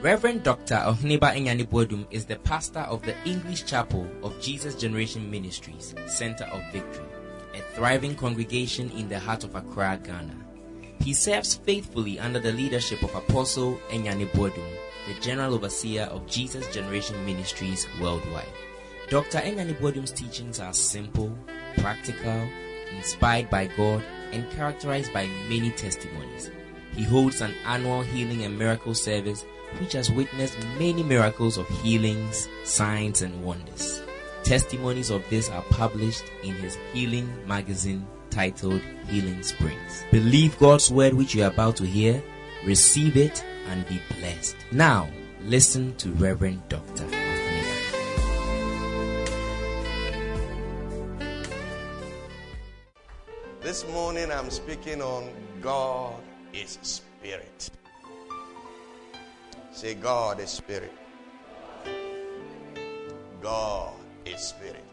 Reverend Dr. Ohniba Enyanibodum is the pastor of the English Chapel of Jesus Generation Ministries, Center of Victory, a thriving congregation in the heart of Accra, Ghana. He serves faithfully under the leadership of Apostle Enyanibodum, the General Overseer of Jesus Generation Ministries worldwide. Dr. Enyanibodum's teachings are simple, practical, inspired by God, and characterized by many testimonies. He holds an annual healing and miracle service which has witnessed many miracles of healings, signs, and wonders. Testimonies of this are published in his healing magazine titled Healing Springs. Believe God's word which you are about to hear, receive it, and be blessed. Now, listen to Reverend Dr. Ohniba. This morning I'm speaking on God is Spirit. Say, God is Spirit. God is Spirit.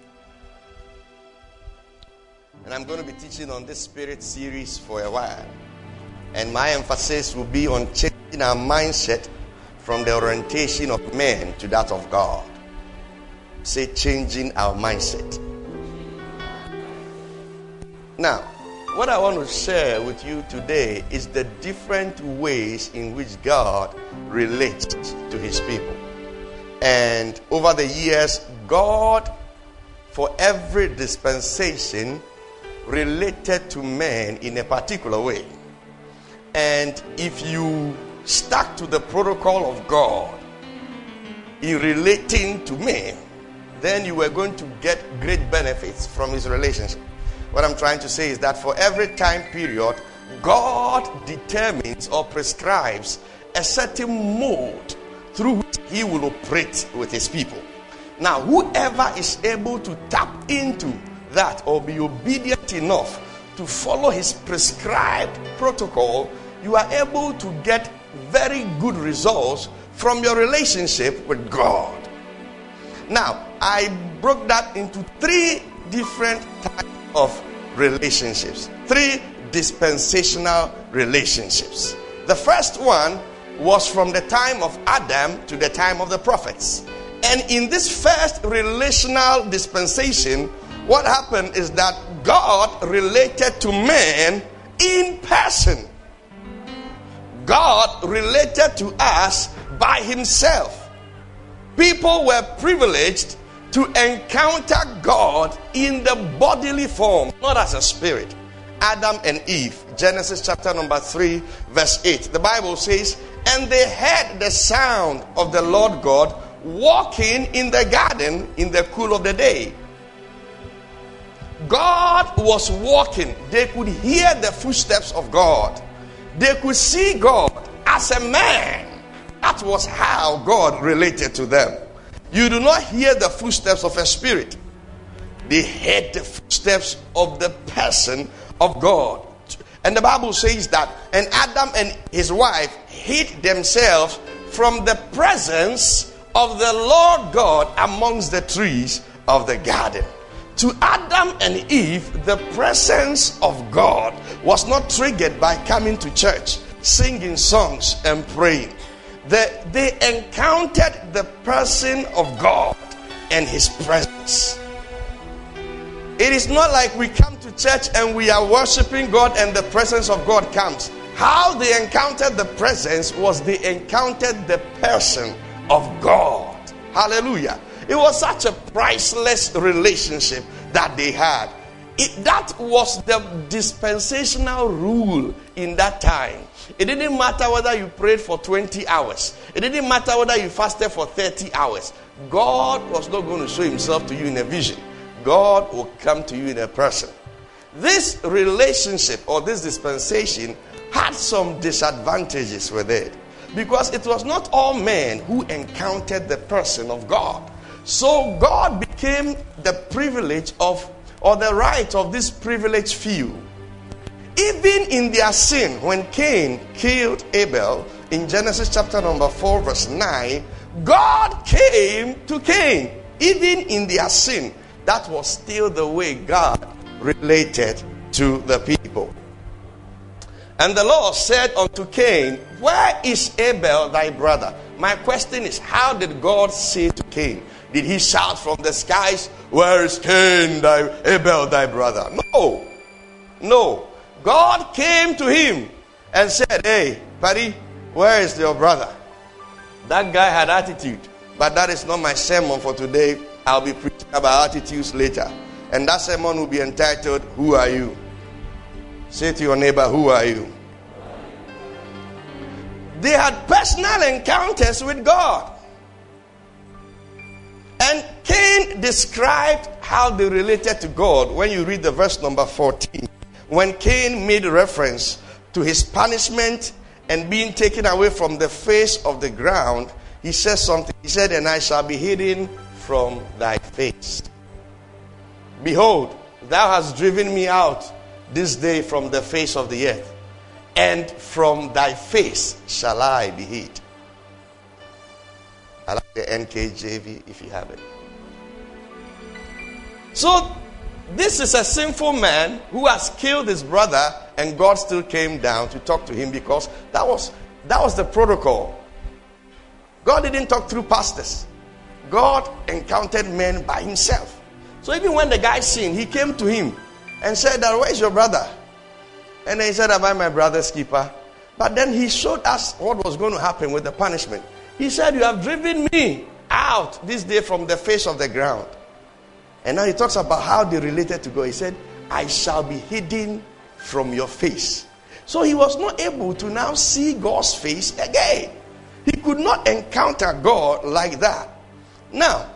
And I'm going to be teaching on this Spirit series for a while. And my emphasis will be on changing our mindset from the orientation of men to that of God. Say, changing our mindset. Now, what I want to share with you today is the different ways in which God relates to his people. And over the years, God, for every dispensation, related to men in a particular way. And if you stuck to the protocol of God in relating to men, then you were going to get great benefits from his relationship. What I'm trying to say is that for every time period, God determines or prescribes a certain mode through which he will operate with his people. Now, whoever is able to tap into that or be obedient enough to follow his prescribed protocol, you are able to get very good results from your relationship with God. Now, I broke that into three different types of relationships. Three dispensational relationships. The first one was from the time of Adam to the time of the prophets. And in this first relational dispensation, what happened is that God related to man in person. God related to us by himself. People were privileged to encounter God in the bodily form, not as a spirit. Adam and Eve, Genesis chapter number 3, verse 8. The Bible says, and they heard the sound of the Lord God walking in the garden in the cool of the day. God was walking. They could hear the footsteps of God. They could see God as a man. That was how God related to them. You do not hear the footsteps of a spirit. They heard the footsteps of the person of God. And the Bible says that, and Adam and his wife hid themselves from the presence of the Lord God amongst the trees of the garden. To Adam and Eve, the presence of God was not triggered by coming to church, singing songs and praying. They encountered the person of God and his presence. It is not like we come to church and we are worshiping God and the presence of God comes. How they encountered the presence was they encountered the person of God. Hallelujah. It was such a priceless relationship that they had. That was the dispensational rule in that time. It didn't matter whether you prayed for 20 hours. It didn't matter whether you fasted for 30 hours. God was not going to show himself to you in a vision. God will come to you in a person. This relationship or this dispensation had some disadvantages with it, because it was not all men who encountered the person of God. So God became the privilege of, or the right of this privileged few. Even in their sin, when Cain killed Abel in Genesis chapter number 4 verse 9, God came to Cain. Even in their sin, that was still the way God related to the people. And the Lord said unto Cain, where is Abel thy brother? My question is, how did God say to Cain? Did he shout from the skies, "Where is Cain, Abel, thy brother"? No. No. God came to him and said, "Hey, buddy, where is your brother?" That guy had attitude. But that is not my sermon for today. I'll be preaching about attitudes later. And that sermon will be entitled, "Who Are You?" Say to your neighbor, "Who are you?" They had personal encounters with God. And Cain described how they related to God when you read the verse number 14. When Cain made reference to his punishment and being taken away from the face of the ground, he says something. He said, "And I shall be hidden from thy face. Behold, thou hast driven me out this day from the face of the earth, and from thy face shall I be hid." I like the NKJV if you have it. So, this is a sinful man who has killed his brother, and God still came down to talk to him because that was the protocol. God didn't talk through pastors. God encountered men by himself. So even when the guy sinned, he came to him and said, "Where's your brother?" And then he said, "Am I my brother's keeper?" But then he showed us what was going to happen with the punishment. He said, "You have driven me out this day from the face of the ground." And now he talks about how they related to God. He said, "I shall be hidden from your face." So he was not able to now see God's face again. He could not encounter God like that. Now,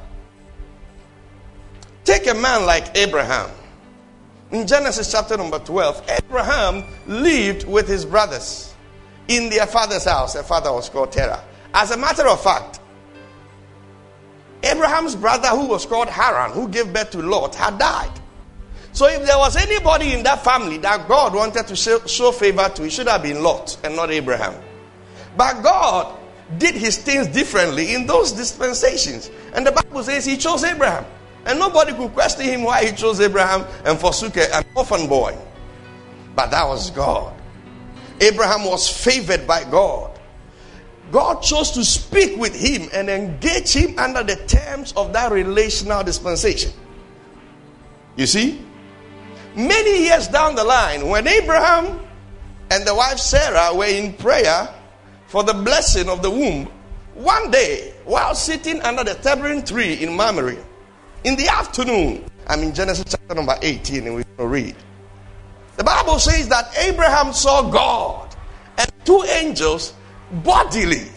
take a man like Abraham. In Genesis chapter number 12, Abraham lived with his brothers in their father's house. Their father was called Terah. As a matter of fact, Abraham's brother, who was called Haran, who gave birth to Lot, had died. So if there was anybody in that family that God wanted to show favor to, it should have been Lot and not Abraham. But God did his things differently in those dispensations. And the Bible says he chose Abraham. And nobody could question him why he chose Abraham and forsook an orphan boy. But that was God. Abraham was favored by God. God chose to speak with him and engage him under the terms of that relational dispensation. You see? Many years down the line, when Abraham and the wife Sarah were in prayer for the blessing of the womb, one day, while sitting under the terebinth tree in Mamre, in the afternoon, I'm in Genesis chapter number 18, and we're going to read. The Bible says that Abraham saw God and two angels bodily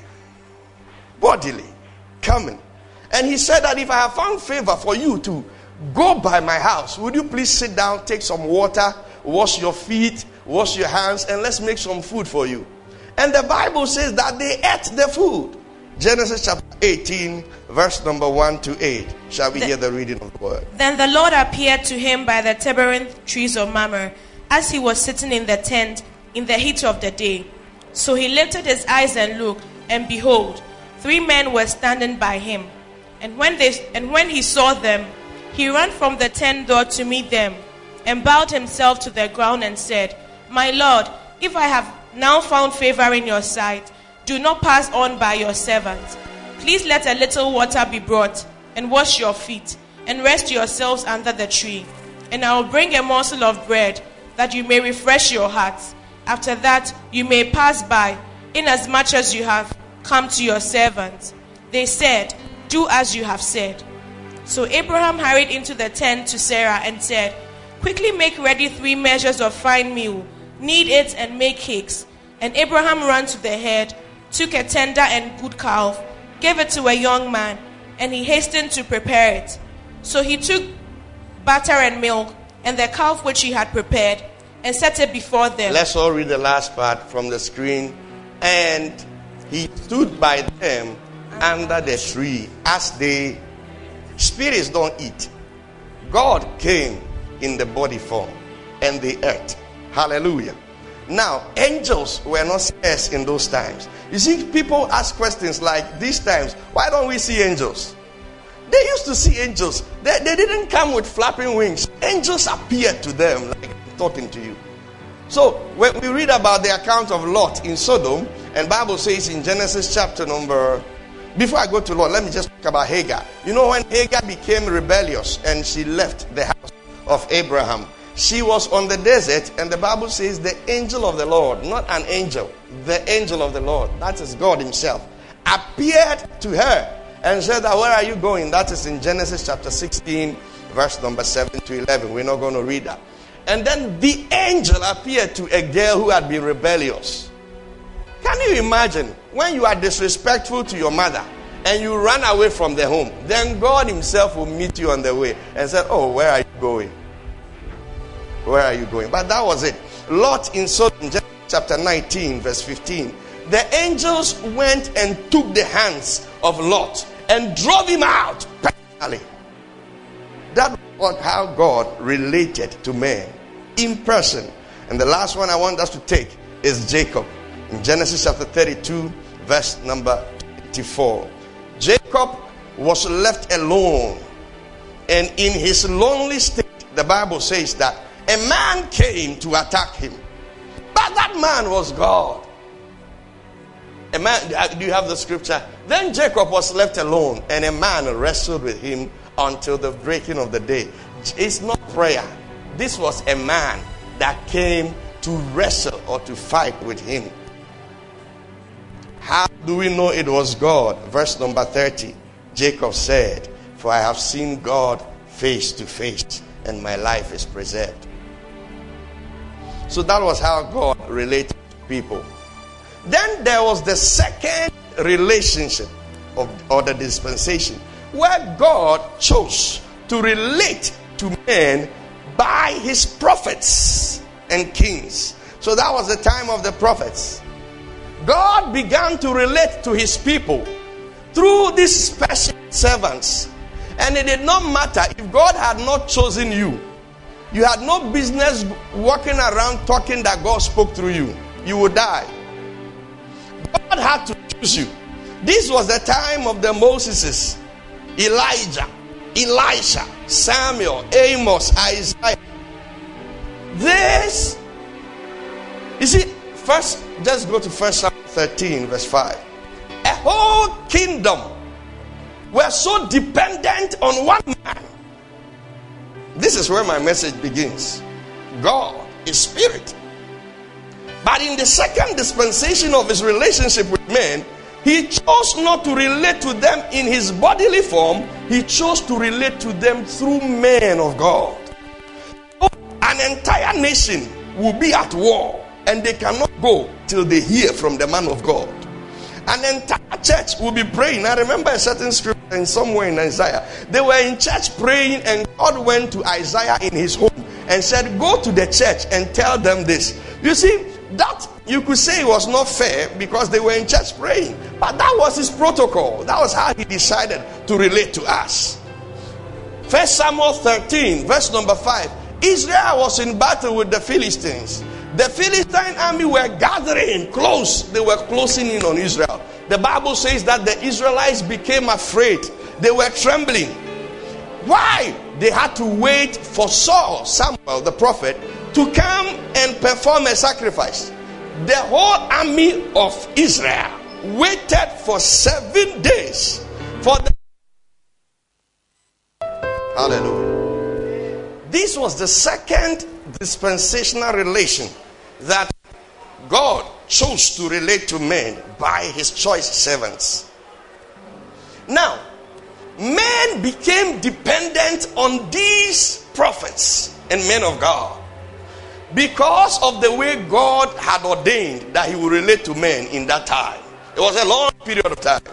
coming. And he said that if I have found favor for you to go by my house, would you please sit down, take some water, wash your feet, wash your hands, and let's make some food for you. And the Bible says that they ate the food. Genesis chapter 18, verse number 1 to 8. Shall we hear the reading of the word? Then the Lord appeared to him by the terebinth trees of Mamre, as he was sitting in the tent in the heat of the day. So he lifted his eyes and looked, and behold, 3 men were standing by him. And when he saw them, he ran from the tent door to meet them, and bowed himself to the ground and said, "My Lord, if I have now found favor in your sight, do not pass on by your servant. Please let a little water be brought, and wash your feet, and rest yourselves under the tree. And I will bring a morsel of bread, that you may refresh your hearts. After that you may pass by, inasmuch as you have come to your servant." They said, "Do as you have said." So Abraham hurried into the tent to Sarah and said, "Quickly make ready 3 measures of fine meal, knead it and make cakes." And Abraham ran to the head, took a tender and good calf, gave it to a young man, and he hastened to prepare it. So he took butter and milk, and the calf which he had prepared, and set it before them. Let's all read the last part from the screen. And he stood by them under the tree as they... Spirits don't eat. God came in the body form, and they ate. Hallelujah. Now, angels were not scarce in those times. You see, people ask questions like these times, why don't we see angels? They used to see angels. They didn't come with flapping wings. Angels appeared to them like I'm talking to you. So, when we read about the account of Lot in Sodom, and Bible says in Genesis chapter number Before I go to Lot, let me just talk about Hagar. You know, when Hagar became rebellious and she left the house of Abraham, she was on the desert, and the Bible says the angel of the Lord, not an angel, the angel of the Lord, that is God himself, appeared to her and said that, where are you going? That is in Genesis chapter 16, verse number 7 to 11. We're not going to read that. And then the angel appeared to a girl who had been rebellious. Can you imagine when you are disrespectful to your mother and you run away from the home? Then God himself will meet you on the way and say, oh, where are you going? Where are you going? But that was it. Lot in Sodom, chapter 19, verse 15. The angels went and took the hands of Lot and drove him out personally. That was how God related to man in person. And the last one I want us to take is Jacob. In Genesis chapter 32, verse number 24. Jacob was left alone. And in his lonely state, the Bible says that a man came to attack him. But that man was God. A man, do you have the scripture? Then Jacob was left alone, and a man wrestled with him until the breaking of the day. It's not prayer. This was a man that came to wrestle or to fight with him. How do we know it was God? Verse number 30. Jacob said, for I have seen God face to face, and my life is preserved. So that was how God related to people. Then there was the second relationship or the dispensation, where God chose to relate to men by his prophets and kings. So that was the time of the prophets. God began to relate to his people through these special servants. And it did not matter if God had not chosen you. You had no business walking around talking that God spoke through you. You would die. God had to choose you. This was the time of the Moseses, Elijah, Elisha, Samuel, Amos, Isaiah. This, you see, first, just go to 1 Samuel 13, verse 5. A whole kingdom were so dependent on one man. This is where my message begins. God is spirit. But in the second dispensation of his relationship with men, he chose not to relate to them in his bodily form. He chose to relate to them through men of God. So an entire nation will be at war, and they cannot go till they hear from the man of God. An entire church will be praying. I remember a certain scripture in somewhere in Isaiah. They were in church praying, and God went to Isaiah in his home and said, go to the church and tell them this. You see, that you could say was not fair because they were in church praying. But that was his protocol. That was how he decided to relate to us. 1 Samuel 13, verse number 5. Israel was in battle with the Philistines. The Philistine army were gathering close. They were closing in on Israel. The Bible says that the Israelites became afraid. They were trembling. Why? They had to wait for Samuel the prophet, to come and perform a sacrifice. The whole army of Israel waited for 7 days for the... Hallelujah. This was the second dispensational relation that God chose to relate to men by his choice servants. Now, men became dependent on these prophets and men of God because of the way God had ordained that he would relate to men in that time. It was a long period of time.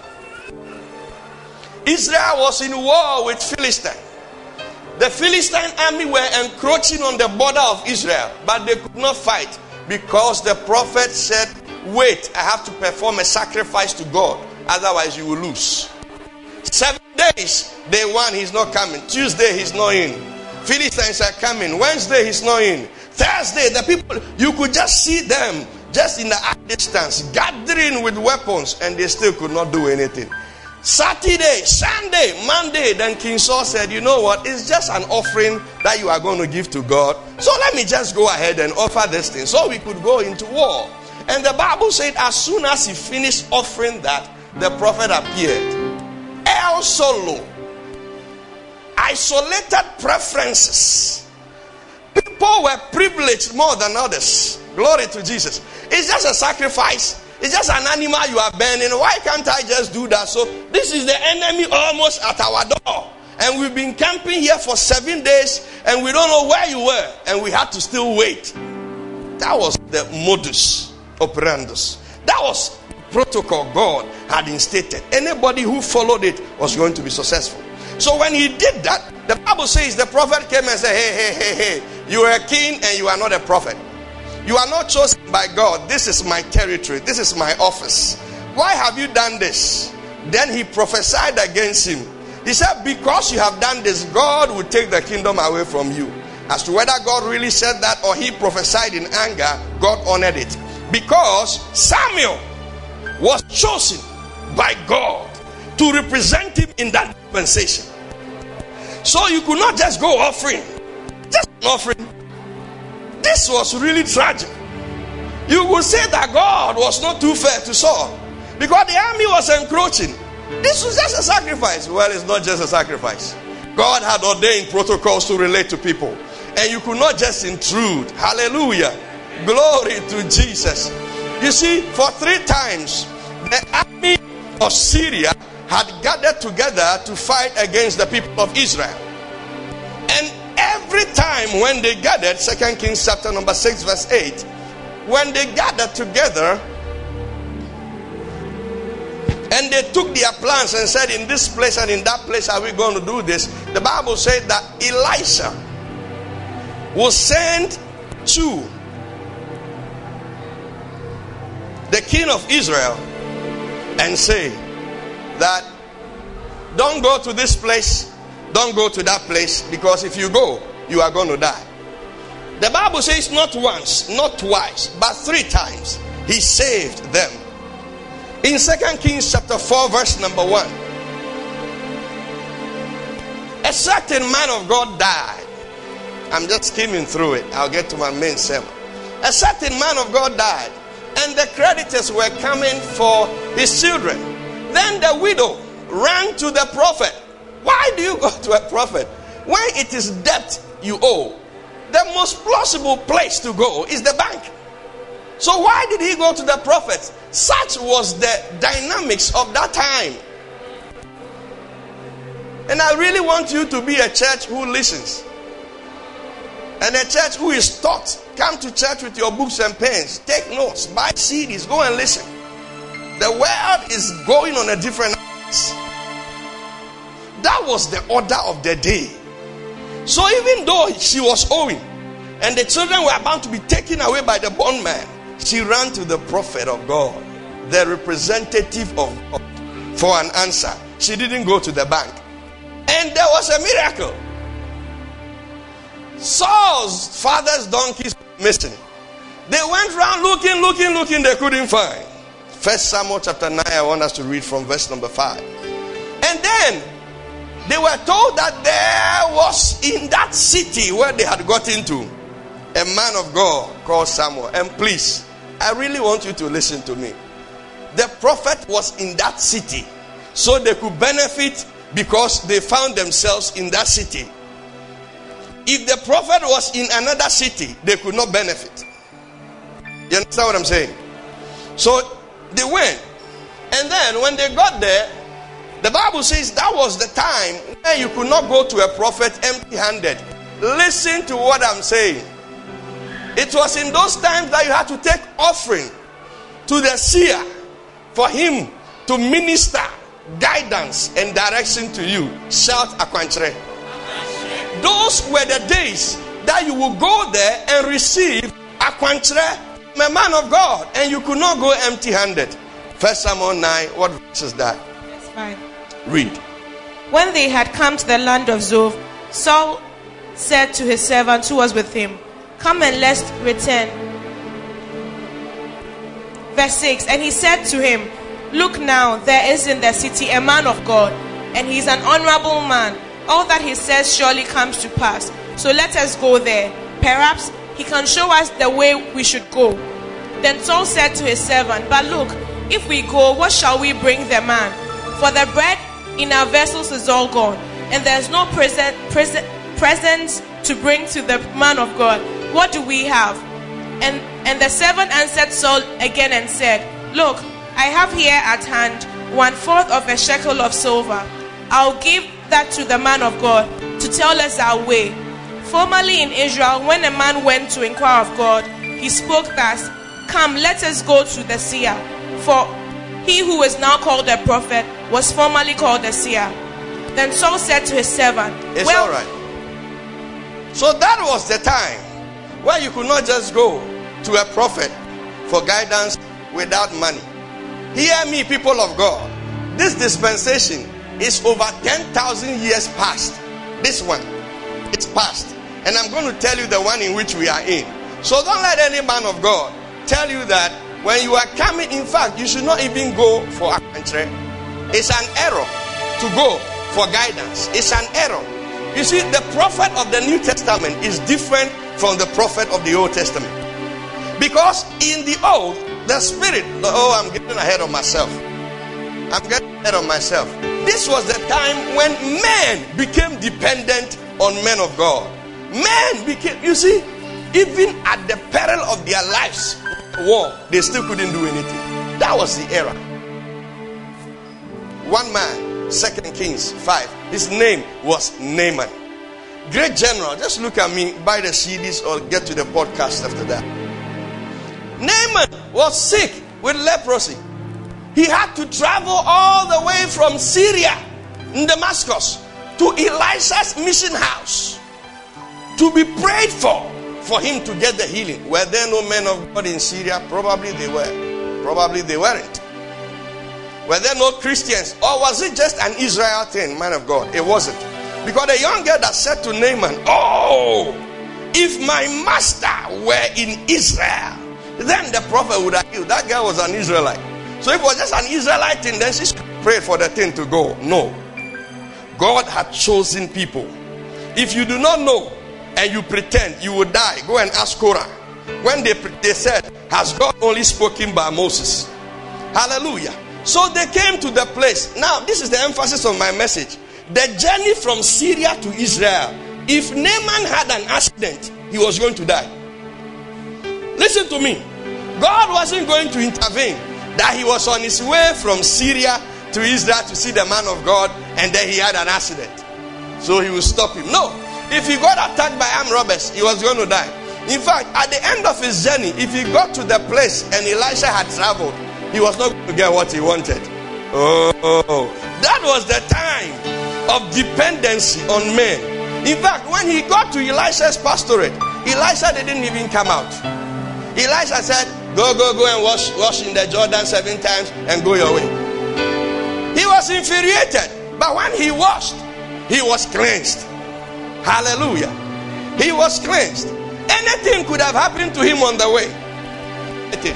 Israel was in war with Philistine. The Philistine army were encroaching on the border of Israel, but they could not fight because the prophet said, wait, I have to perform a sacrifice to God, otherwise you will lose. 7 days, day one, he's not coming. Tuesday, he's not in. Philistines are coming. Wednesday, he's not in. Thursday, the people, you could just see them just in the distance, gathering with weapons, and they still could not do anything. Saturday, Sunday, Monday, then King Saul said, you know what, it's just an offering that you are going to give to God. So let me just go ahead and offer this thing so we could go into war. And the Bible said as soon as he finished offering that, the prophet appeared. El Solo. Isolated preferences. People were privileged more than others. Glory to Jesus. It's just a sacrifice. It's just an animal you are burning. Why can't I just do that? So this is the enemy almost at our door. And we've been camping here for 7 days and we don't know where you were. And we had to still wait. That was the modus operandus. That was protocol God had instated. Anybody who followed it was going to be successful. So when he did that, the Bible says the prophet came and said, hey, you are a king and you are not a prophet. You are not chosen by God. This is my territory. This is my office. Why have you done this? Then he prophesied against him. He said, because you have done this, God will take the kingdom away from you. As to whether God really said that or he prophesied in anger, God honored it. Because Samuel was chosen by God to represent him in that dispensation. So you could not just go offering. Just an offering. This was really tragic. You would say that God was not too fair to Saul because the army was encroaching. This was just a sacrifice. Well, it's not just a sacrifice. God had ordained protocols to relate to people. And you could not just intrude. Hallelujah. Glory to Jesus. You see, for 3 times, the army of Syria had gathered together to fight against the people of Israel. And every time when they gathered, 2 Kings chapter number 6 verse 8, when they gathered together and they took their plans and said, in this place and in that place are we going to do this, the Bible said that Elisha will send to the king of Israel and say that don't go to this place, don't go to that place, because if you go, you are going to die. The Bible says not once, not twice, but 3 times he saved them. In 2 Kings chapter 4 verse number 1, a certain man of God died. I'm just skimming through it. I'll get to my main sermon. A certain man of God died, and the creditors were coming for his children. Then the widow ran to the prophet. Why do you go to a prophet? When it is debt you owe, the most plausible place to go is the bank. So why did he go to the prophet? Such was the dynamics of that time. And I really want you to be a church who listens. And a church who is taught. Come to church with your books and pens. Take notes. Buy CDs. Go and listen. The world is going on a different pace. That was the order of the day. So even though she was owing and the children were about to be taken away by the bondman, she ran to the prophet of God, the representative of God, for an answer. She didn't go to the bank. And there was a miracle. Saul's father's donkeys were missing. They went around looking, they couldn't find. 1 Samuel chapter 9, I want us to read from verse number 5. And then they were told that there was in that city where they had got into a man of God called Samuel. And please, I really want you to listen to me. The prophet was in that city, so they could benefit because they found themselves in that city. If the prophet was in another city, they could not benefit. You understand what I'm saying? So they went. And then when they got there, the Bible says that was the time where you could not go to a prophet empty-handed. Listen to what I'm saying. It was in those times that you had to take offering to the seer for him to minister guidance and direction to you. Shout Akwanchre. Those were the days that you would go there and receive Akwanchre, a man of God, and you could not go empty-handed. 1 Samuel 9, what verse is that? That's fine. Read. When they had come to the land of Zoph, Saul said to his servant who was with him, "Come and let's return." Verse 6, and he said to him, "Look now, there is in the city a man of God, and he is an honorable man. All that he says surely comes to pass. So let us go there. Perhaps he can show us the way we should go." Then Saul said to his servant, "But look, If we go, what shall we bring the man? For the bread in our vessels is all gone, and there's no presents to bring to the man of God. What do we have? And the servant answered Saul again and said, Look, I have here at hand 1/4 of a shekel of silver. I'll give that to the man of God to tell us our way. Formerly in Israel, when a man went to inquire of God, he spoke thus, Come, let us go to the seer. For he who is now called a prophet was formerly called a seer. Then Saul said to his servant, It's all right. So that was the time where you could not just go to a prophet for guidance without money. Hear me, people of God. This dispensation is over 10,000 years past. This one, it's past. And I'm going to tell you the one in which we are in. So don't let any man of God tell you that when you are coming, in fact, you should not even go for a country. It's an error to go for guidance. It's an error. You see, the prophet of the New Testament is different from the prophet of the Old Testament. Because in the Old, the Spirit, I'm getting ahead of myself. This was the time when men became dependent on men of God. Men became, you see, even at the peril of their lives, war, they still couldn't do anything. That was the era. One man, 2 Kings 5, his name was Naaman. Great general. Just look at me, buy the CDs or get to the podcast after that. Naaman was sick with leprosy. He had to travel all the way from Syria in Damascus to Elisha's mission house to be prayed for him to get the healing. Were there no men of God in Syria? Probably they were. Probably they weren't. Were there no Christians? Or was it just an Israel thing, man of God? It wasn't. Because the young girl that said to Naaman, if my master were in Israel, then the prophet would have healed. That girl was an Israelite. So if it was just an Israelite thing, then she prayed for the thing to go. No. God had chosen people. If you do not know and you pretend, you will die. Go and ask Korah. When they said, has God only spoken by Moses? Hallelujah. So they came to the place. Now, this is the emphasis of my message. The journey from Syria to Israel. If Naaman had an accident, he was going to die. Listen to me. God wasn't going to intervene. That he was on his way from Syria to Israel to see the man of God, and then he had an accident. So he will stop him. No. If he got attacked by armed robbers, he was going to die. In fact, at the end of his journey, if he got to the place and Elisha had traveled, he was not going to get what he wanted. That was the time of dependency on men. In fact, when he got to Elisha's pastorate, Elisha didn't even come out. Elisha said, go and wash in the Jordan 7 times and go your way. He was infuriated. But when he washed, he was cleansed. Hallelujah. He was cleansed. Anything could have happened to him on the way. Anything.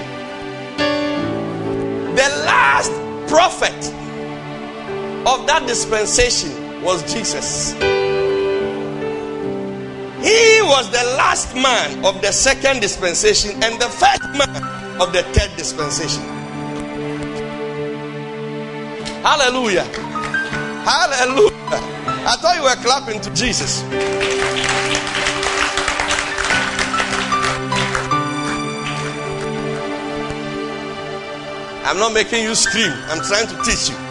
The last prophet of that dispensation was Jesus. He was the last man of the second dispensation and the first man of the third dispensation. Hallelujah. Hallelujah. I thought you were clapping to Jesus. I'm not making you scream. I'm trying to teach you.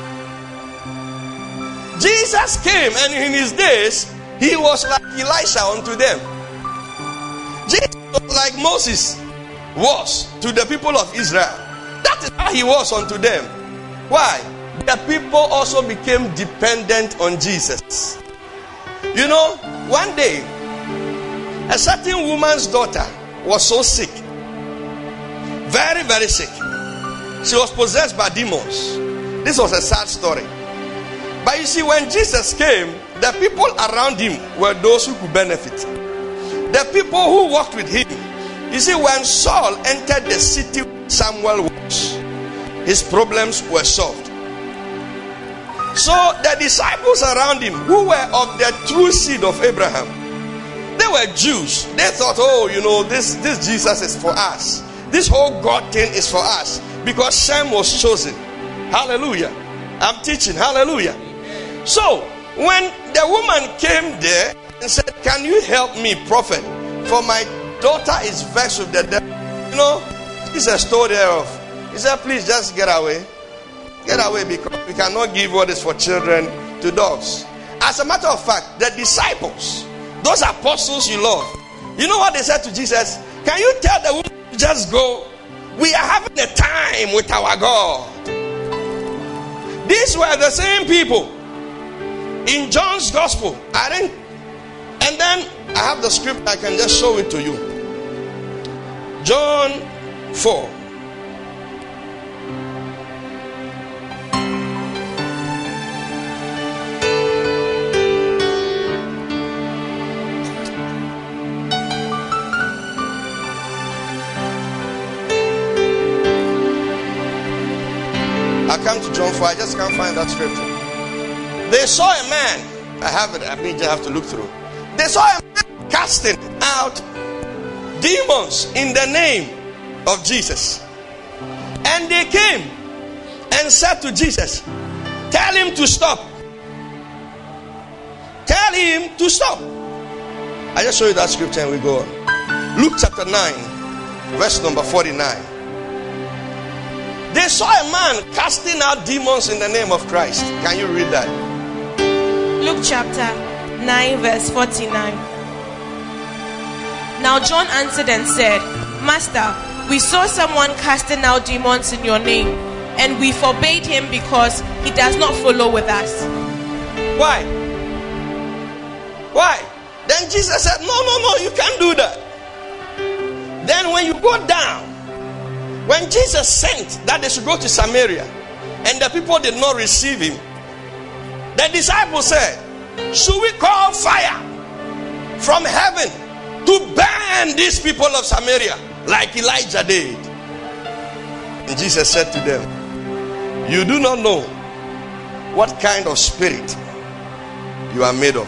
Jesus came, and in his days, he was like Elisha unto them. Jesus was like Moses was to the people of Israel. That is how he was unto them. Why? The people also became dependent on Jesus. You know, one day, a certain woman's daughter was so sick. Very, very sick. She was possessed by demons. This was a sad story. But you see, when Jesus came, the people around him were those who could benefit. The people who walked with him. You see, when Saul entered the city Samuel was, his problems were solved. So the disciples around him, who were of the true seed of Abraham, they were Jews. They thought, this Jesus is for us. This whole God thing is for us. because Shem was chosen. Hallelujah. I'm teaching. Hallelujah. So, when the woman came there and said, "Can you help me, prophet? For my daughter is vexed with the devil." You know, Jesus told her off. He said, "Please just get away. Get away, because we cannot give what is for children to dogs." As a matter of fact, the disciples, those apostles you love, you know what they said to Jesus? "Can you tell the woman to just go? We are having a time with our God." These were the same people in John's gospel. And then I have the script. I can just show it to you. John 4. I come to John 4. I just can't find that scripture. They saw a man. I have it. I mean, you have to look through. They saw a man casting out demons in the name of Jesus. And they came and said to Jesus, "Tell him to stop. Tell him to stop." I just show you that scripture and we go on. Luke chapter 9, verse number 49. They saw a man casting out demons in the name of Christ. Can you read that? Luke chapter 9, verse 49. Now John answered and said, "Master, we saw someone casting out demons in your name, and we forbade him because he does not follow with us." Why? Why? Then Jesus said, No, you can't do that. Then when you go down, when Jesus sent that they should go to Samaria, and the people did not receive him, the disciples said, "Should we call fire from heaven to burn these people of Samaria like Elijah did?" And Jesus said to them, "You do not know what kind of spirit you are made of."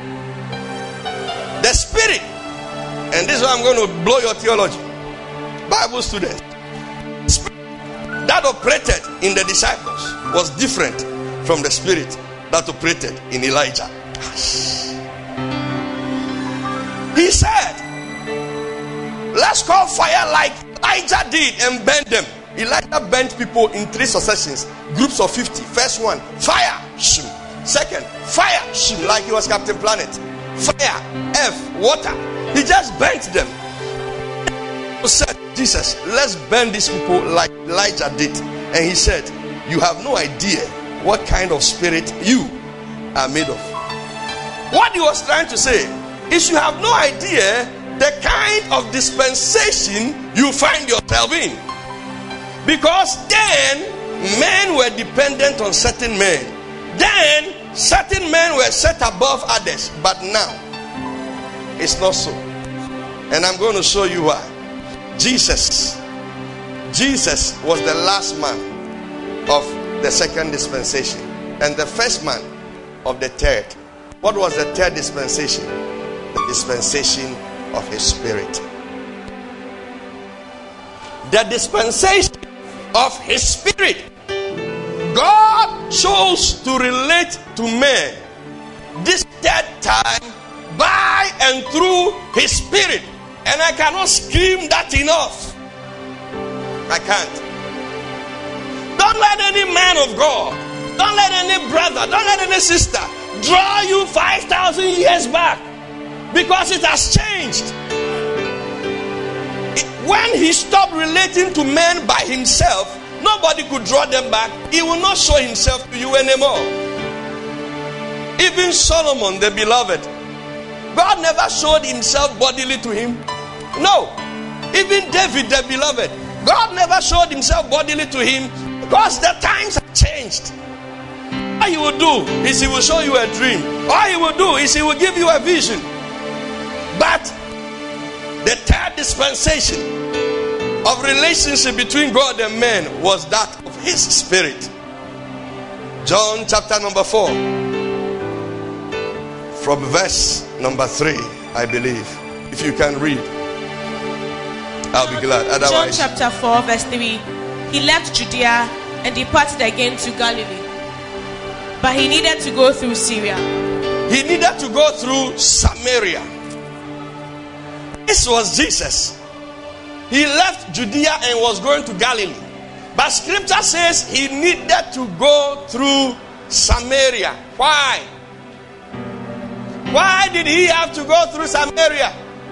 The spirit, and this is why I'm going to blow your theology, Bible students, that operated in the disciples was different from the spirit that operated in Elijah. He said, "Let's call fire like Elijah did and burn them." Elijah burnt people in 3 successions, groups of 50. First one, fire, shim. Second, fire, shim, like he was Captain Planet. Fire, F, water. He just burnt them. He said, "Jesus, let's burn these people like Elijah did." And he said, "You have no idea what kind of spirit you are made of." What he was trying to say is, you have no idea the kind of dispensation you find yourself in. Because then men were dependent on certain men. Then certain men were set above others. But now it's not so. And I'm going to show you why. Jesus was the last man of the second dispensation and the first man of the third. What was the third dispensation? The dispensation of his spirit. The dispensation of his spirit. God chose to relate to men this third time by and through his spirit. And I cannot scream that enough. I can't. Don't let any man of God, don't let any brother, don't let any sister draw you 5,000 years back, because it has changed. When he stopped relating to men by himself, nobody could draw them back. He will not show himself to you anymore. Even Solomon, the beloved, God never showed himself bodily to him. No. Even David, the beloved, God never showed himself bodily to him, because the times have changed. All he will do is he will show you a dream. All he will do is he will give you a vision. But the third dispensation of relationship between God and man was that of his spirit. John chapter number 4, from verse number 3, I believe. If you can read, I'll be glad. Otherwise, John chapter 4, verse 3. he left Judea and departed again to Galilee. But he needed to go through Syria. He needed to go through Samaria. This was Jesus. He left Judea and was going to Galilee. But scripture says he needed to go through Samaria. Why? Why did he have to go through Samaria?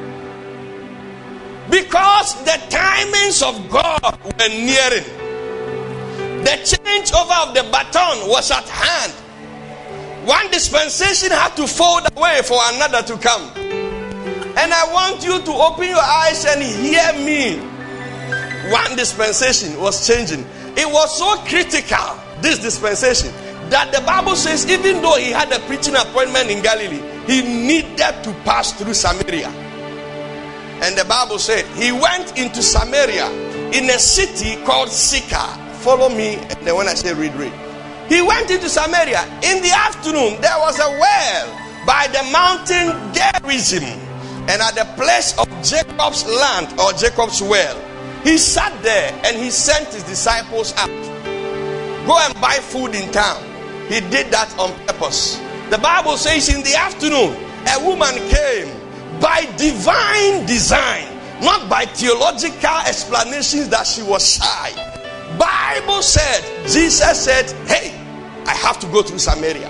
Because the timings of God were nearing. The changeover of the baton was at hand. One dispensation had to fold away for another to come. And I want you to open your eyes and hear me. One dispensation was changing. It was so critical, this dispensation, that the Bible says even though he had a preaching appointment in Galilee, he needed to pass through Samaria. And the Bible said he went into Samaria in a city called Sychar. Follow me, and then when I say read. He went into Samaria. In the afternoon, there was a well by the mountain Gerizim, and at the place of Jacob's land or Jacob's well. He sat there and he sent his disciples out. Go and buy food in town. He did that on purpose. The Bible says in the afternoon, a woman came by divine design, not by theological explanations that she was shy. Bible said, Jesus said, hey, I have to go through Samaria.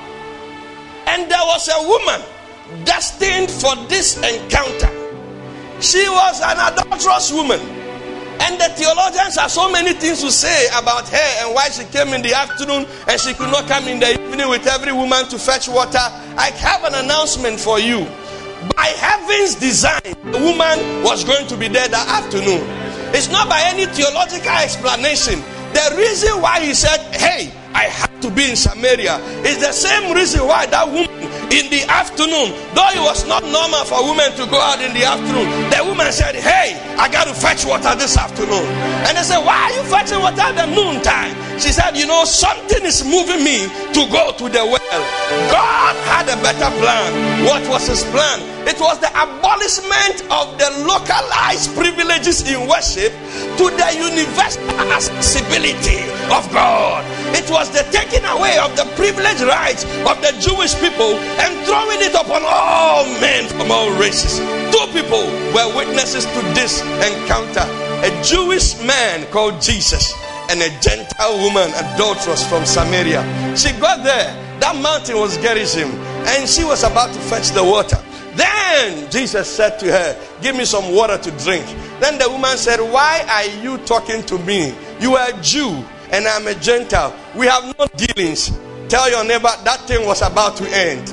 And there was a woman destined for this encounter. She was an adulterous woman. And the theologians have so many things to say about her and why she came in the afternoon and she could not come in the evening with every woman to fetch water. I have an announcement for you. By heaven's design, the woman was going to be there that afternoon. It's not by any theological explanation. The reason why he said, hey, I have to be in Samaria is the same reason why that woman in the afternoon, though it was not normal for women to go out in the afternoon, the woman said, hey, I got to fetch water this afternoon. And they said, why are you fetching water at the noontime? She said, you know, something is moving me to go to the well. God had a better plan. What was his plan? It was the abolishment of the localized privileges in worship to the universal accessibility of God. It was the taking away of the privileged rights of the Jewish people and throwing it upon all men from all races. Two people were witnesses to this encounter. A Jewish man called Jesus and a Gentile woman, adulteress from Samaria. She got there. That mountain was Gerizim, and she was about to fetch the water. Then Jesus said to her, give me some water to drink. Then the woman said, why are you talking to me? You are a Jew and I'm a Gentile. We have no dealings. Tell your neighbor that thing was about to end.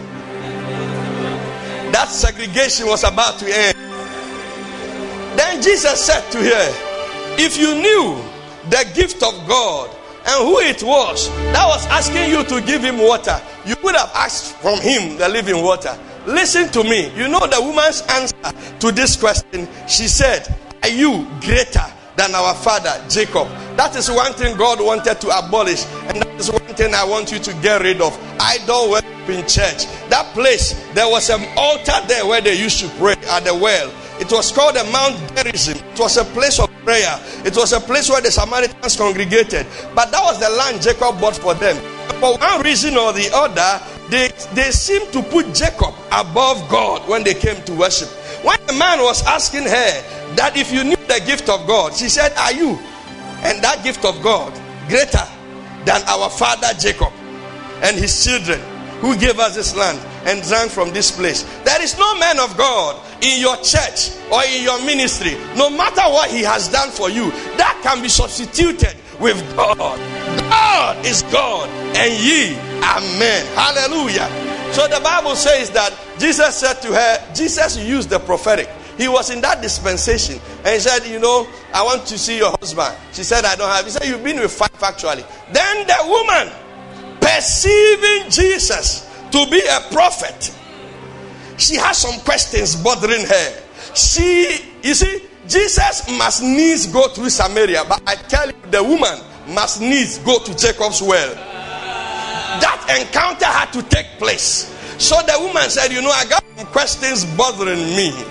That segregation was about to end. Then Jesus said to her, if you knew the gift of God and who it was that was asking you to give him water, you would have asked from him the living water. Listen to me. You know the woman's answer to this question. She said, are you greater than our father Jacob? That is one thing God wanted to abolish, and that is one thing I want you to get rid of. Idol worship in church. That place, there was an altar there where they used to pray at the well. It was called the Mount Gerizim. It was a place of prayer. It was a place where the Samaritans congregated. But that was the land Jacob bought for them. For one reason or the other, they seemed to put Jacob above God when they came to worship. When the man was asking her that if you knew the gift of God, she said, are you and that gift of God greater than our father Jacob and his children who gave us this land and drank from this place? There is no man of God in your church or in your ministry, no matter what he has done for you, that can be substituted with God. God is God and ye are men. Hallelujah. So the Bible says that Jesus said to her, Jesus used the prophetic. He was in that dispensation and he said, you know, I want to see your husband. She said, I don't have. He said, you've been with 5 actually. Then the woman, perceiving Jesus to be a prophet, she has some questions bothering her. You see, Jesus must needs go through Samaria, but I tell you, the woman must needs go to Jacob's well. That encounter had to take place. So the woman said, you know, I got some questions bothering me. I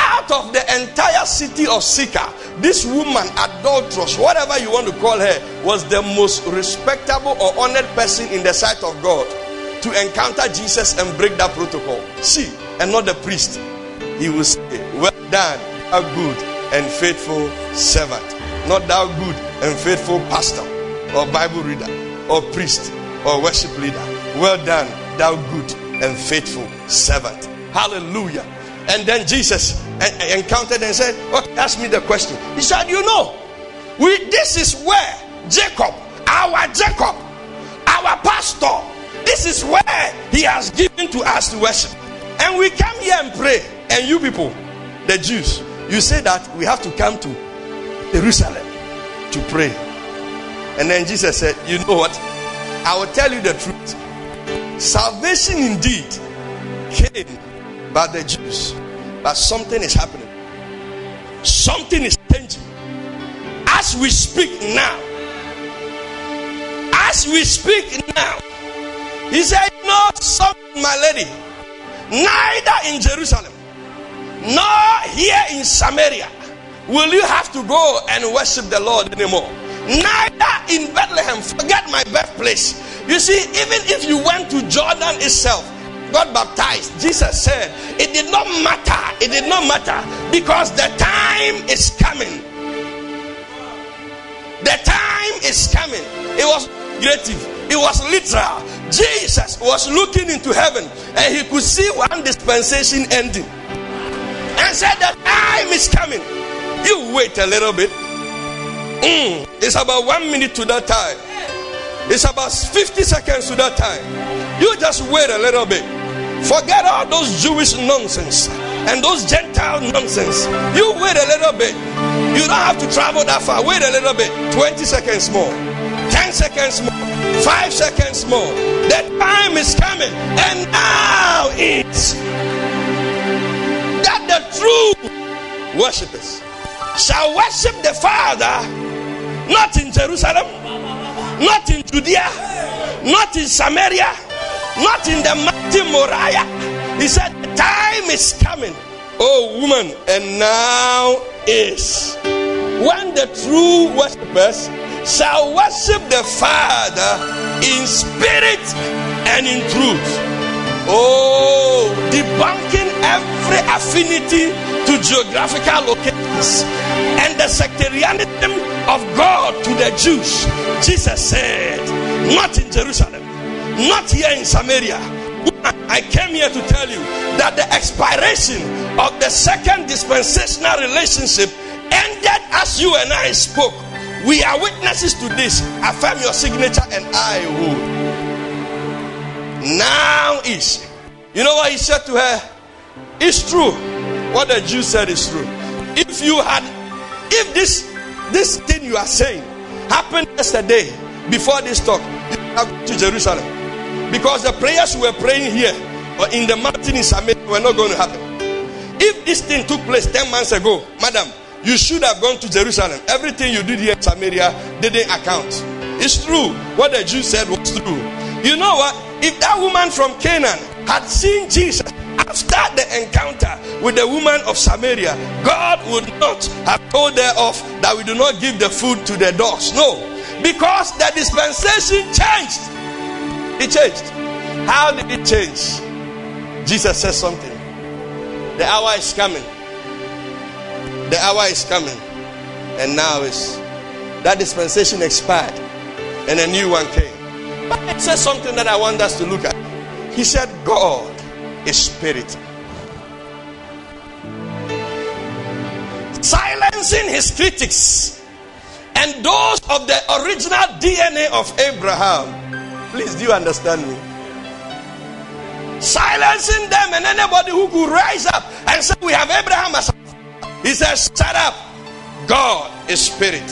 out of the entire city of Sychar, this woman, adulteress, whatever you want to call her, was the most respectable or honored person in the sight of God to encounter Jesus and break that protocol. She, and not the priest. He will say, well done, thou good and faithful servant. Not thou good and faithful pastor or Bible reader or priest or worship leader. Well done, thou good and faithful servant. Hallelujah. And then Jesus encountered and said, okay, ask me the question. He said, you know, this is where Jacob, our pastor, this is where he has given to us to worship. And we come here and pray. And you people, the Jews, you say that we have to come to Jerusalem to pray. And then Jesus said, you know what? I will tell you the truth. Salvation indeed came by the Jews. But something is happening. Something is changing. As we speak now. As we speak now. He said, no, something, my lady. Neither in Jerusalem, nor here in Samaria will you have to go and worship the Lord anymore. Neither in Bethlehem, forget my birthplace. You see, even if you went to Jordan itself, got baptized, Jesus said, it did not matter. It did not matter because the time is coming. The time is coming. It was creative. It was literal. Jesus was looking into heaven and he could see one dispensation ending. And said, the time is coming. You wait a little bit. It's about 1 minute to that time. It's about 50 seconds to that time. You just wait a little bit. Forget all those Jewish nonsense and those Gentile nonsense. You wait a little bit. You don't have to travel that far. Wait a little bit. 20 seconds more. 10 seconds more. 5 seconds more. The time is coming. And now it's that the true worshippers shall worship the Father not in Jerusalem, not in Judea, not in Samaria, not in the mighty Moriah. He said, the time is coming, oh woman, and now is when the true worshippers shall worship the Father in spirit and in truth. Oh, debunking every affinity to geographical locations and the sectarianism of God to the Jews. Jesus said, not in Jerusalem, not here in Samaria. I came here to tell you that the expiration of the second dispensational relationship ended as you and I spoke. We are witnesses to this. Affirm your signature and I will. Now is. You know what he said to her? It's true. What the Jews said is true. If this thing you are saying happened yesterday before this talk, you have to go to Jerusalem. Because the prayers we were praying here or in the mountain in Samaria were not going to happen. If this thing took place 10 months ago, madam, you should have gone to Jerusalem. Everything you did here in Samaria didn't account. It's true. What the Jews said was true. You know what? If that woman from Canaan had seen Jesus after the encounter with the woman of Samaria, God would not have told her off that we do not give the food to the dogs. No. Because the dispensation changed. It changed. How did it change? Jesus said something. The hour is coming. The hour is coming. And now is that dispensation expired and a new one came. But it says something that I want us to look at. He said, God is spirit. Silencing his critics and those of the original DNA of Abraham. Please, do you understand me? Silencing them and anybody who could rise up and say, we have Abraham as a... He says, shut up. God is spirit.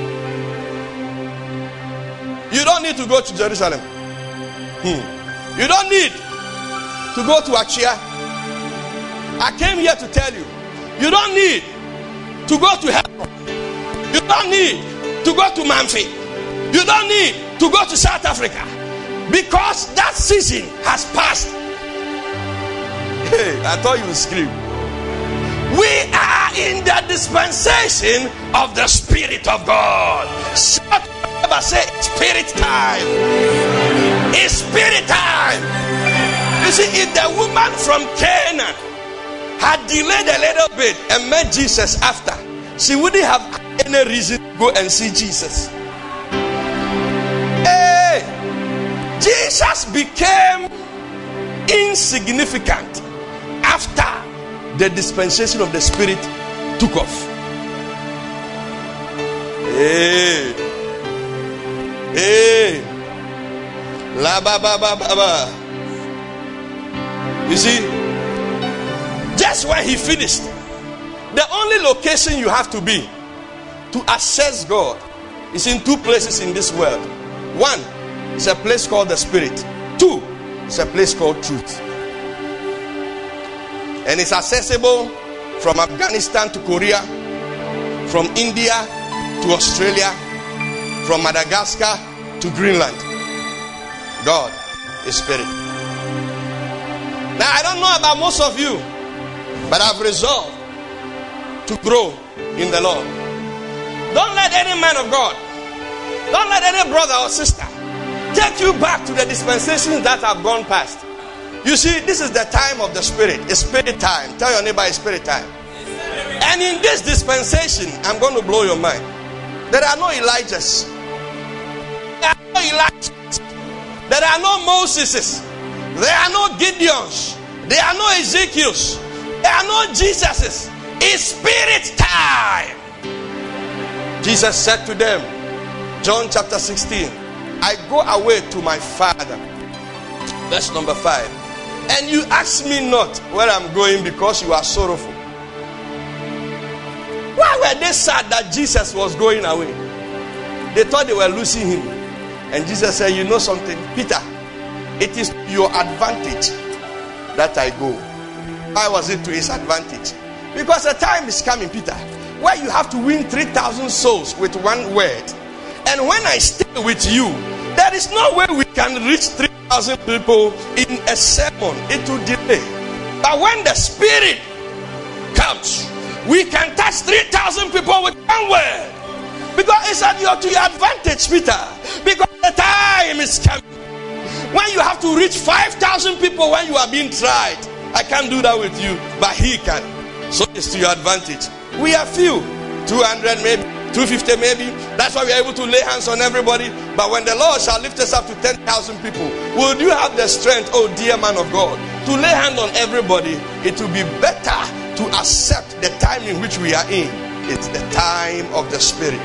You don't need to go to Jerusalem. You don't need to go to Achia. I came here to tell you. You don't need to go to Hebron. You don't need to go to Manfi. You don't need to go to South Africa. Because that season has passed. Hey, I thought you would scream. We are in the dispensation of the Spirit of God. Shout, say, Spirit time. It's Spirit time. You see, if the woman from Canaan had delayed a little bit and met Jesus after, she wouldn't have any reason to go and see Jesus. Hey, Jesus became insignificant after the dispensation of the Spirit took off. Hey, la ba ba ba ba ba. You see, just when he finished, the only location you have to be to access God is in two places in this world. One is a place called the Spirit. Two, it's a place called truth. And it's accessible from Afghanistan to Korea, from India to Australia, from Madagascar to Greenland. God is Spirit. Now, I don't know about most of you, but I've resolved to grow in the Lord. Don't let any man of God, don't let any brother or sister take you back to the dispensations that have gone past. You see, this is the time of the Spirit. It's Spirit time. Tell your neighbor it's Spirit time. And in this dispensation, I'm going to blow your mind. There are no Elijahs. There are no Elijahs. There are no Moseses. There are no Gideons. There are no Ezekiels. There are no Jesuses. It's Spirit time. Jesus said to them, John chapter 16, I go away to my Father. Verse number 5. And you ask me not where I'm going because you are sorrowful. Why were they sad that Jesus was going away? They thought they were losing him. And Jesus said, you know something, Peter, it is your advantage that I go. Why was it to his advantage? Because the time is coming, Peter, where you have to win 3,000 souls with one word. And when I stay with you, there is no way we can reach 3,000 people in a sermon. It will delay. But when the Spirit comes, we can touch 3,000 people with one word. Because it's at to your advantage, Peter. Because the time is coming when you have to reach 5,000 people when you are being tried. I can't do that with you, but he can. So it's to your advantage. We are few, 200 maybe, 250 maybe. That's why we are able to lay hands on everybody. But when the Lord shall lift us up to 10,000 people, will you have the strength, oh dear man of God, to lay hands on everybody? It will be better to accept the time in which we are in. It's the time of the Spirit.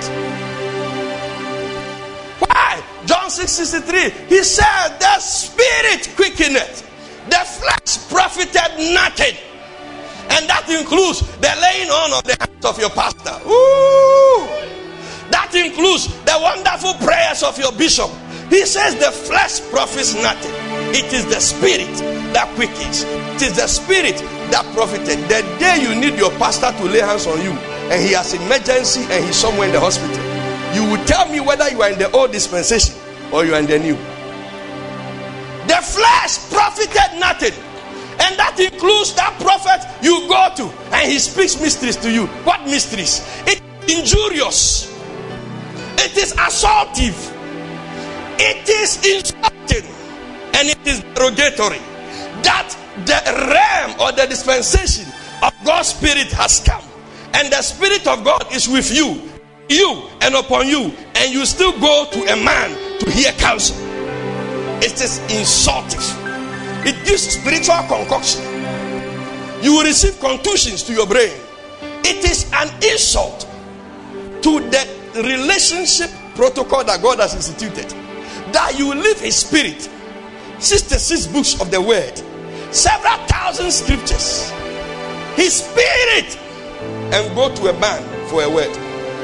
Why? John 6:63. He said, the Spirit quickeneth, the flesh profited nothing. And that includes the laying on of the hands of your pastor. Ooh. That includes the wonderful prayers of your bishop. He says the flesh profits nothing. It is the Spirit that quickens. It is the Spirit that profited. The day you need your pastor to lay hands on you and he has emergency and he's somewhere in the hospital, you will tell me whether you are in the old dispensation or you are in the new. The flesh profited nothing. And that includes that prophet you go to and he speaks mysteries to you. What mysteries? It is injurious. It is assaultive. It is insulting. And it is derogatory. That the realm or the dispensation of God's Spirit has come. And the Spirit of God is with you. You and upon you. And you still go to a man to hear counsel. It is insultive. It gives spiritual concoction. You will receive contusions to your brain. It is an insult to the relationship protocol that God has instituted. That you live His Spirit. 66 books of the Word. Several thousand scriptures. His Spirit. And go to a man for a word.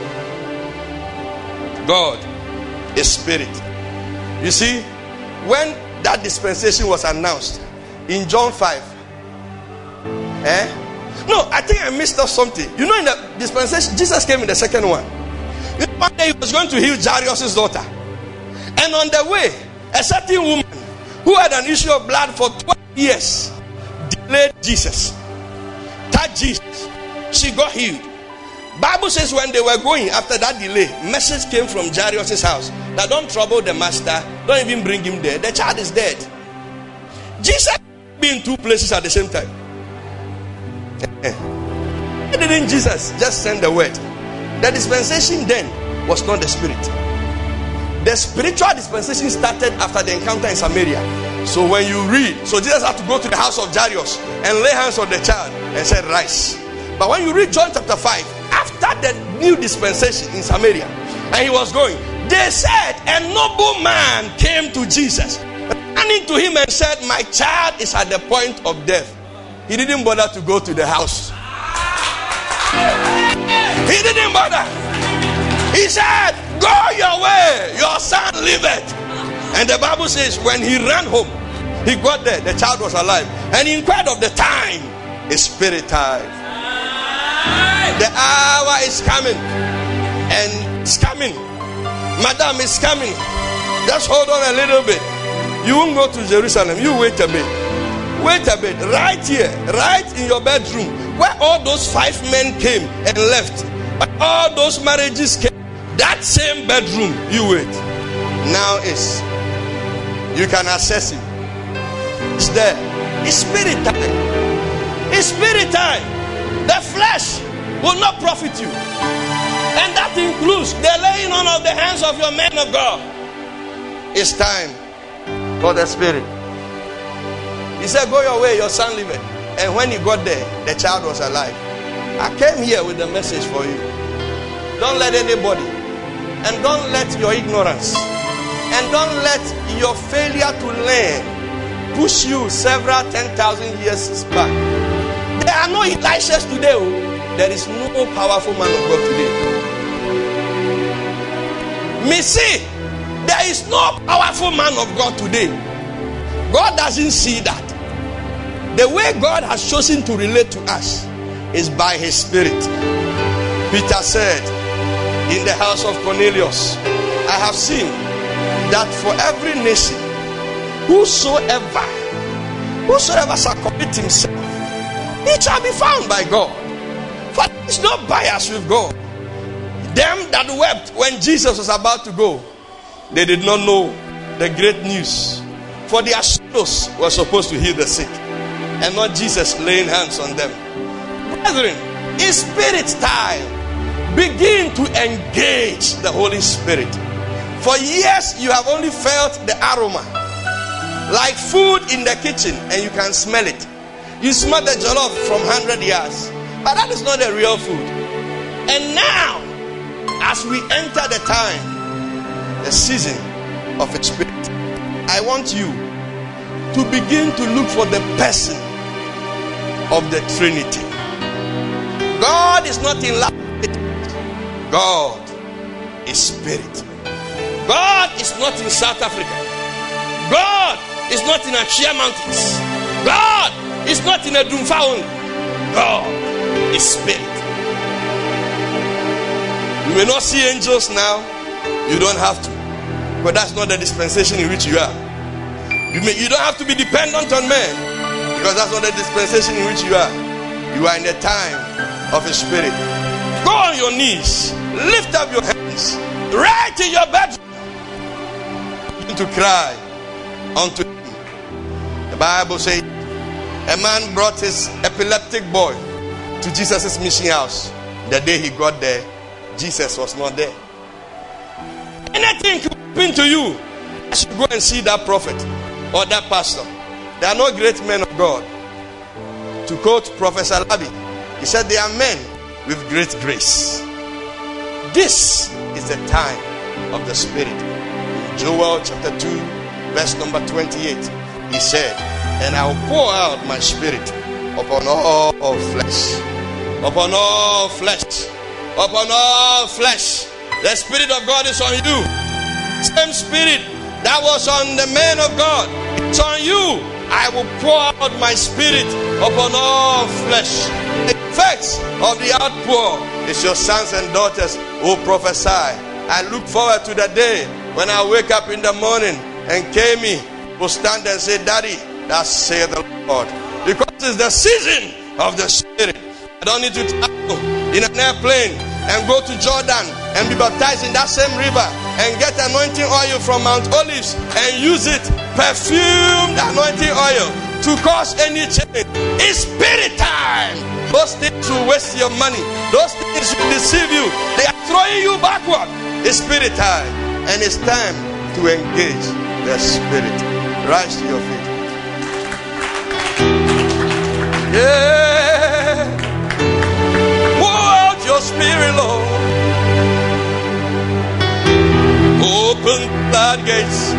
God is Spirit. You see, when that dispensation was announced in John 5. No, I think I missed out something. You know, in the dispensation, Jesus came in the second one. One day he was going to heal Jairus' daughter. And on the way, a certain woman who had an issue of blood for 12 years delayed Jesus. Touched Jesus. she got healed. Bible says when they were going, after that delay, message came from Jairus' house that don't trouble the master, don't even bring him there. The child is dead. Jesus be in two places at the same time. Why didn't Jesus just send the word? The dispensation then was not the spirit. The spiritual dispensation started after the encounter in Samaria. So when you read, so Jesus had to go to the house of Jairus and lay hands on the child and said, rise. But when you read John chapter 5, after the new dispensation in Samaria, and he was going, they said a noble man came to Jesus, running to him and said, my child is at the point of death. He didn't bother to go to the house. He didn't bother. He said, go your way, your son liveth. And the Bible says when he ran home, he got there, the child was alive. And he inquired of the time. It's spirit time. The hour is coming. And it's coming. Madam, it's coming. Just hold on a little bit. You won't go to Jerusalem. You wait a bit. Wait a bit. Right here. Right in your bedroom. Where all those 5 men came and left. All those marriages came. That same bedroom. You wait. Now is. You can access it. It's there. It's spirit time. It's spirit time. The flesh will not profit you. And that includes the laying on of the hands of your men of God. It's time for the spirit. He said, go your way, your son liveth. And when he got there, the child was alive. I came here with a message for you. Don't let anybody, and don't let your ignorance, and don't let your failure to learn push you several 10,000 years back. There are no Elishas today. There is no powerful man of God today. Me see, there is no powerful man of God today. God doesn't see that. The way God has chosen to relate to us is by his spirit. Peter said in the house of Cornelius, I have seen that for every nation, whosoever shall commit himself, it shall be found by God. For there is no bias with God. Them that wept when Jesus was about to go, they did not know the great news. For their shadows were supposed to heal the sick, and not Jesus laying hands on them. Brethren, in spirit time, begin to engage the Holy Spirit. For years you have only felt the aroma, like food in the kitchen, and you can smell it. You smell the jollof from 100 years, but that is not the real food. And now, as we enter the time, the season of the Spirit, I want you to begin to look for the person of the Trinity. God is not in love with it. God is spirit. God is not in South Africa. God is not in Achia Mountains. God is not in a Dumfa only. God is spirit. You may not see angels now. You don't have to. But that's not the dispensation in which you are. You don't have to be dependent on men, because that's not the dispensation in which you are. You are in the time of the Spirit. Go on your knees. Lift up your hands. Right in your bedroom. Begin to cry unto him. The Bible says a man brought his epileptic boy to Jesus' mission house. The day he got there, Jesus was not there. Anything could happen to you. I should go and see that prophet or that pastor. There are no great men of God. To quote Professor Labi, he said they are men with great grace. This is the time of the Spirit. In Joel chapter 2 verse number 28, he said, and I will pour out my spirit upon all flesh. Upon all flesh. Upon all flesh. The Spirit of God is on you. Same Spirit that was on the man of God, it's on you. I will pour out my spirit upon all flesh. The effects of the outpour is your sons and daughters who prophesy. I look forward to the day when I wake up in the morning and Kemi will stand and say, Daddy, thus saith the Lord. Because it's the season of the Spirit. I don't need to travel in an airplane and go to Jordan and be baptized in that same river and get anointing oil from Mount Olives and use it, perfume the anointing oil to cause any change. It's spirit time. Those things will waste your money. Those things will deceive you. They are throwing you backward. It's spirit time. And it's time to engage the spirit. Rise to your feet. Yeah. Pour out your spirit, Lord. Open that gates.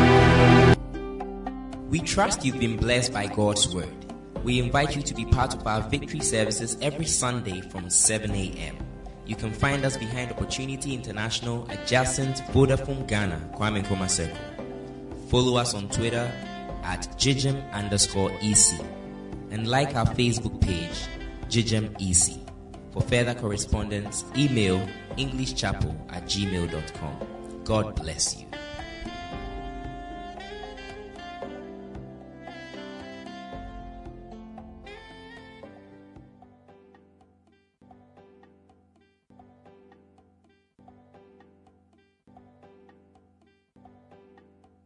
We trust you've been blessed by God's word. We invite you to be part of our victory services every Sunday from 7 a.m. You can find us behind Opportunity International, adjacent Vodafone Ghana, Kwame Nkrumah Circle. Follow us on Twitter at JIJIM_EC and like our Facebook page, JIJIM_EC. For further correspondence, email englishchapel@gmail.com. God bless you.